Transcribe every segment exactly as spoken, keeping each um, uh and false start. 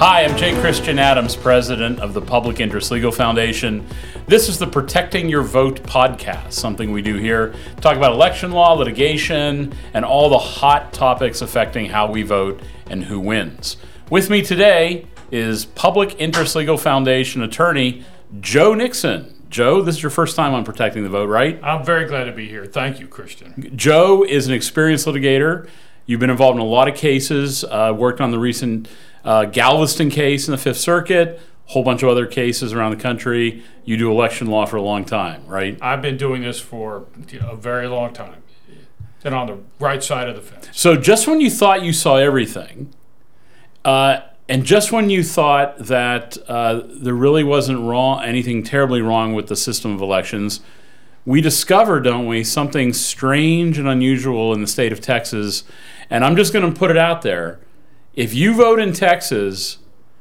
Hi, I'm J. Christian Adams, president of the Public Interest Legal Foundation. This is the Protecting Your Vote podcast, something we do here. Talk about election law, litigation, and all the hot topics affecting how we vote and who wins. With me today is Public Interest Legal Foundation attorney Joe Nixon. Joe, this is your first time on Protecting the Vote, right? I'm very glad to be here. Thank you, Christian. Joe is an experienced litigator. You've been involved in a lot of cases, uh, worked on the recent uh, Galveston case in the Fifth Circuit, a whole bunch of other cases around the country. You do election law for a long time, right? I've been doing this for a very long time, and on the right side of the fence. So just when you thought you saw everything, uh, and just when you thought that uh, there really wasn't wrong, anything terribly wrong with the system of elections, we discovered, don't we, something strange and unusual in the state of Texas. And I'm just going to put it out there. If you vote in Texas,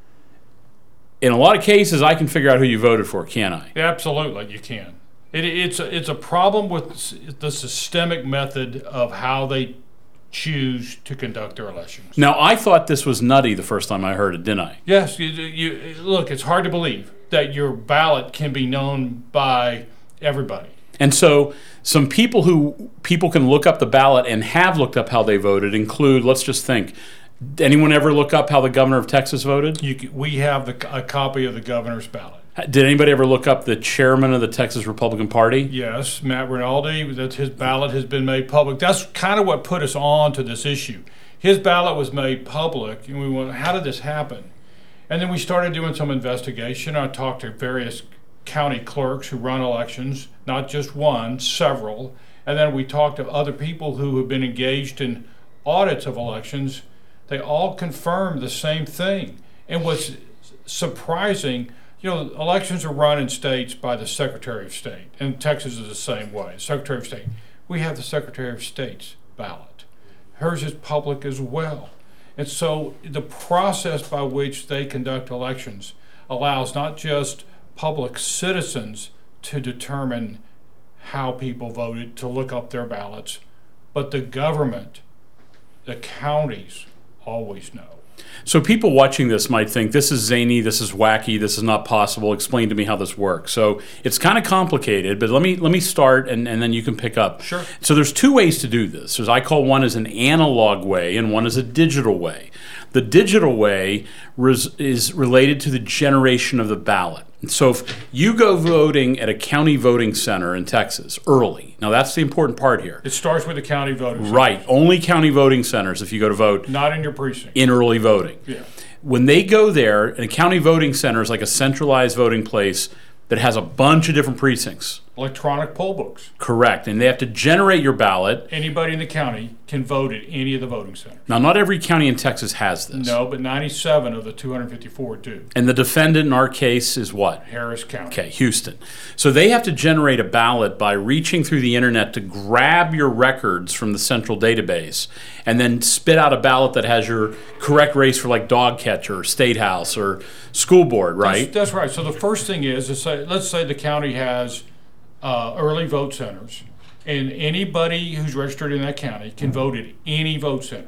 in a lot of cases, I can figure out who you voted for, can't I? Absolutely, you can. It, it's, a, it's a problem with the systemic method of how they choose to conduct their elections. Now, I thought this was nutty the first time I heard it, didn't I? Yes. You, you, look, it's hard to believe that your ballot can be known by everybody. And so some people who people can look up the ballot and have looked up how they voted include, let's just think, anyone ever look up how the governor of Texas voted? You, we have the, a copy of the governor's ballot. Did anybody ever look up the chairman of the Texas Republican Party? Yes, Matt Rinaldi, that his ballot has been made public. That's kind of what put us on to this issue. His ballot was made public, and we went, how did this happen? And then we started doing some investigation. I talked to various county clerks who run elections, not just one, several. And then we talked to other people who have been engaged in audits of elections. They all confirmed the same thing. And what's surprising, you know, elections are run in states by the Secretary of State, and Texas is the same way. Secretary of State. We have the Secretary of State's ballot. Hers is public as well. And so the process by which they conduct elections allows not just public citizens to determine how people voted, to look up their ballots, but the government, the counties, always know. So people watching this might think, this is zany, this is wacky, this is not possible. Explain to me how this works. So it's kind of complicated, but let me let me start, and, and then you can pick up. Sure. So there's two ways to do this. There's, I call one as an analog way, and one is a digital way. The digital way res, is related to the generation of the ballot. So if you go voting at a county voting center in Texas early, now that's the important part here. It starts with the county voting centers. Right, only county voting centers if you go to vote. Not in your precinct. In early voting. Yeah. When they go there, and a county voting center is like a centralized voting place that has a bunch of different precincts. Electronic poll books. Correct, and they have to generate your ballot. Anybody in the county can vote at any of the voting centers. Now, not every county in Texas has this. No, but ninety-seven of the two hundred fifty-four do. And the defendant in our case is what? Harris County. Okay, Houston. So they have to generate a ballot by reaching through the internet to grab your records from the central database and then spit out a ballot that has your correct race for like dog catcher, or state house, or school board, right? That's, that's right. So the first thing is, is say, let's say the county has uh, early vote centers, and anybody who's registered in that county can vote at any vote center.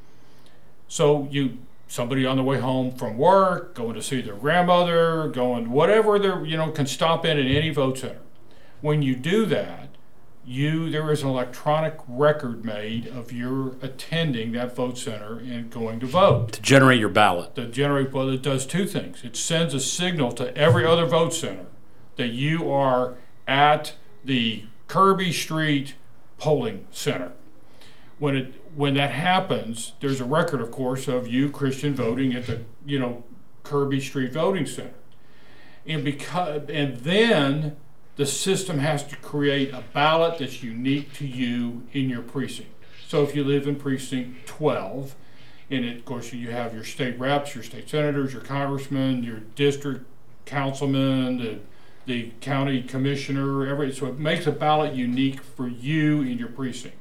So you, somebody on the way home from work, going to see their grandmother, going whatever they're, you know, can stop in at any vote center. When you do that, you there is an electronic record made of your attending that vote center and going to vote. To generate your ballot. To generate, well, it does two things. It sends a signal to every other vote center that you are at the Kirby Street polling center. When it when that happens, there's a record, of course, of you, Christian, voting at the, you know, Kirby Street voting center. And because and then the system has to create a ballot that's unique to you in your precinct. So if you live in precinct twelve, and it, of course you have your state reps, your state senators, your congressmen, your district councilman, the, the county commissioner, every, so it makes a ballot unique for you in your precinct.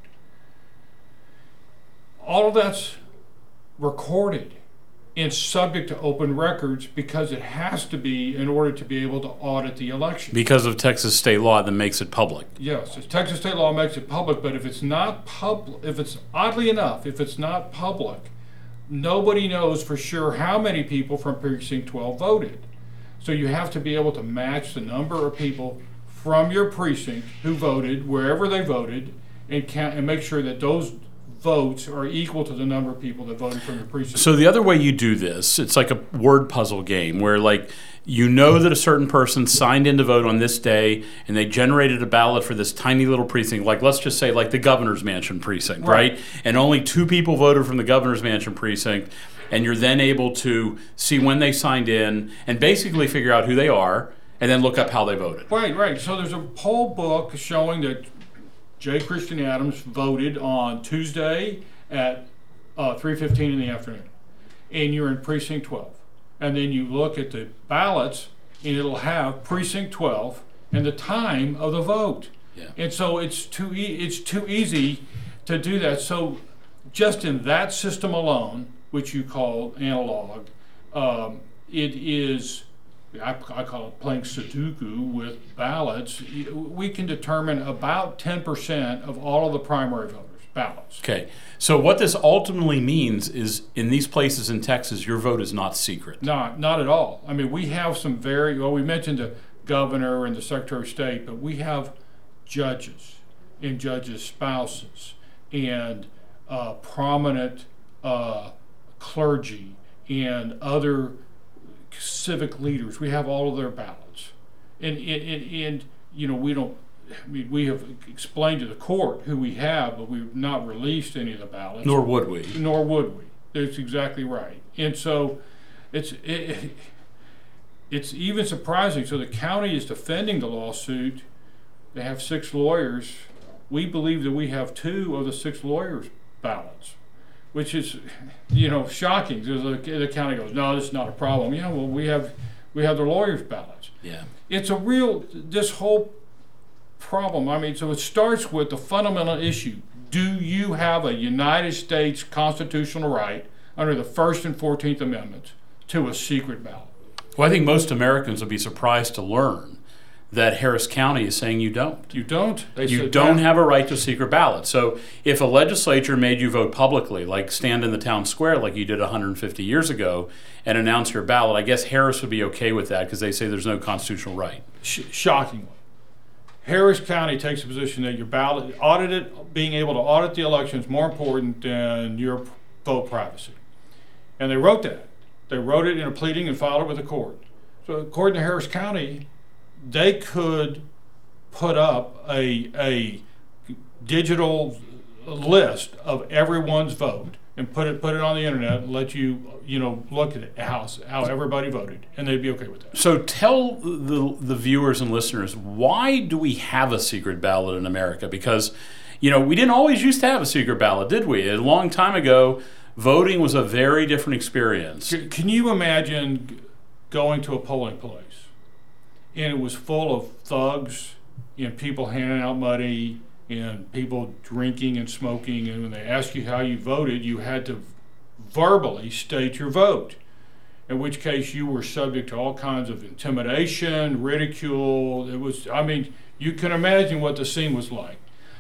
All of that's recorded and subject to open records because it has to be in order to be able to audit the election. Because of Texas state law that makes it public. Yes, Texas state law makes it public, but if it's not public, if it's, oddly enough, if it's not public, nobody knows for sure how many people from precinct twelve voted. So you have to be able to match the number of people from your precinct who voted wherever they voted, and count and make sure that those votes are equal to the number of people that voted from your precinct. So the other way you do this, it's like a word puzzle game where, like, you know that a certain person signed in to vote on this day and they generated a ballot for this tiny little precinct, like let's just say like the governor's mansion precinct, right? right? And only two people voted from the governor's mansion precinct, and you're then able to see when they signed in and basically figure out who they are and then look up how they voted. Right, right. So there's a poll book showing that J. Christian Adams voted on Tuesday at uh, three fifteen in the afternoon, and you're in precinct twelve. And then you look at the ballots, and it'll have precinct twelve and the time of the vote. Yeah. And so it's too e- it's too easy to do that. So just in that system alone, which you call analog, um, it is, I, I call it playing Sudoku with ballots. We can determine about ten percent of all of the primary voters' ballots. Okay. So what this ultimately means is in these places in Texas, your vote is not secret. No, not at all. I mean, we have some very, well, we mentioned the governor and the secretary of state, but we have judges and judges' spouses and uh, prominent uh, clergy and other civic leaders. We have all of their ballots. And, and, and you know, we don't, I mean, we have explained to the court who we have, but we've not released any of the ballots. Nor would we. Nor would we. That's exactly right. And so it's it, it's even surprising. So the county is defending the lawsuit. They have six lawyers. We believe that we have two of the six lawyers' ballots, which is, you know, shocking. The, the county goes, no, this is not a problem. Yeah, well, we have we have the lawyers' ballots. Yeah. It's a real, this whole problem. I mean, so it starts with the fundamental issue. Do you have a United States constitutional right under the First and Fourteenth Amendments to a secret ballot? Well, I think most Americans would be surprised to learn that Harris County is saying you don't. You don't? They you don't that. have a right to a secret ballot. So if a legislature made you vote publicly, like stand in the town square like you did one hundred fifty years ago and announce your ballot, I guess Harris would be okay with that because they say there's no constitutional right. Sh- shockingly. Harris County takes a position that your ballot, audited, being able to audit the election is more important than your vote privacy. And they wrote that. They wrote it in a pleading and filed it with the court. So according to Harris County, they could put up a, a digital list of everyone's vote and put it put it on the internet and let you you know look at it, how how everybody voted, and they'd be okay with that. So tell the the viewers and listeners, why do we have a secret ballot in America? Because you know we didn't always used to have a secret ballot, did we? A long time ago, voting was a very different experience. Can, can you imagine going to a polling place and it was full of thugs and people handing out money and people drinking and smoking, and when they asked you how you voted, you had to verbally state your vote, in which case you were subject to all kinds of intimidation, ridicule. It was, I mean, you can imagine what the scene was like.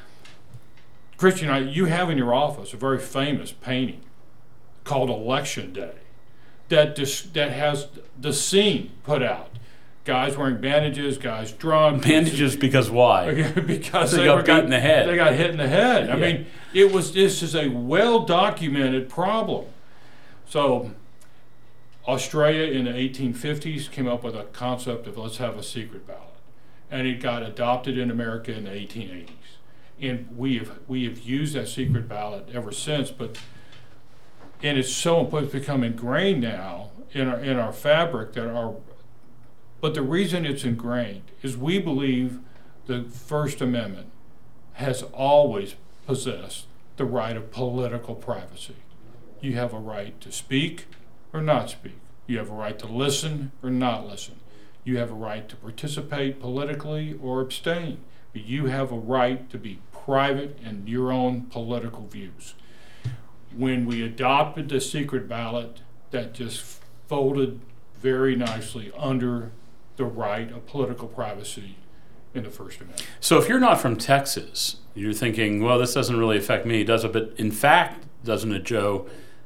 Christian, you have in your office a very famous painting called Election Day that dis, that has the scene put out. Guys wearing bandages, guys drunk. Bandages because why? because they, they got were beat got, in the head. They got hit in the head. I yeah. mean, it was. This is a well-documented problem. So, Australia in the eighteen fifties came up with a concept of let's have a secret ballot, and it got adopted in America in the eighteen eighties. And we have we have used that secret ballot ever since. But and it's so important, it's become ingrained now in our in our fabric that our But the reason it's ingrained is we believe the First Amendment has always possessed the right of political privacy. You have a right to speak or not speak. You have a right to listen or not listen. You have a right to participate politically or abstain. But you have a right to be private in your own political views. When we adopted the secret ballot, that just folded very nicely under the right of political privacy in the First Amendment. So if you're not from Texas, you're thinking, well, this doesn't really affect me, does it? But in fact, doesn't it, Joe,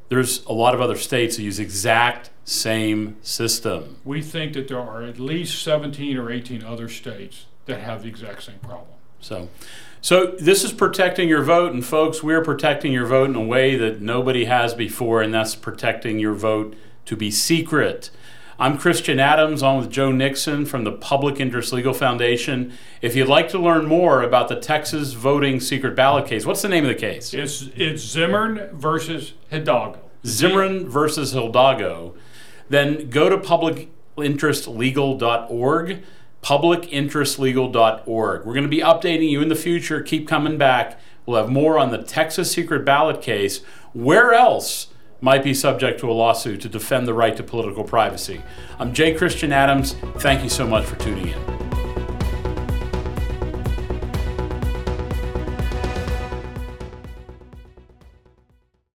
there's a lot of other states that use exact same system. We think that there are at least seventeen or eighteen other states that have the exact same problem. So, so this is protecting your vote, and folks, we're protecting your vote in a way that nobody has before, and that's protecting your vote to be secret. I'm Christian Adams, on with Joe Nixon from the Public Interest Legal Foundation. If you'd like to learn more about the Texas voting secret ballot case, what's the name of the case? It's, it's Zimmern versus Hidalgo. Zimmern versus Hidalgo. Then go to public interest legal dot org, public interest legal dot org. We're going to be updating you in the future. Keep coming back. We'll have more on the Texas secret ballot case. Where else might be subject to a lawsuit to defend the right to political privacy? I'm J. Christian Adams. Thank you so much for tuning in.